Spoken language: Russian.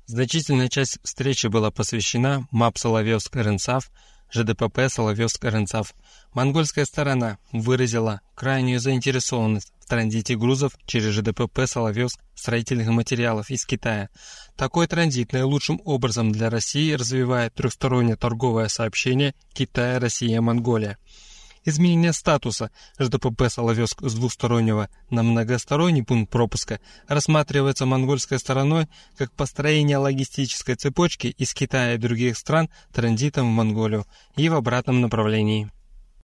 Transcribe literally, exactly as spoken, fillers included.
Значительная часть встречи была посвящена МАП Соловьевск-Ренцав, ЖДПП Соловьевск-Ренцав. Монгольская сторона выразила крайнюю заинтересованность в транзите грузов через ЖДПП Соловьевск строительных материалов из Китая. Такой транзит наилучшим образом для России развивает трехстороннее торговое сообщение Китая, Россия, Монголия. Изменение статуса ЖДПП Соловьевск с двустороннего на многосторонний пункт пропуска рассматривается монгольской стороной как построение логистической цепочки из Китая и других стран транзитом в Монголию и в обратном направлении.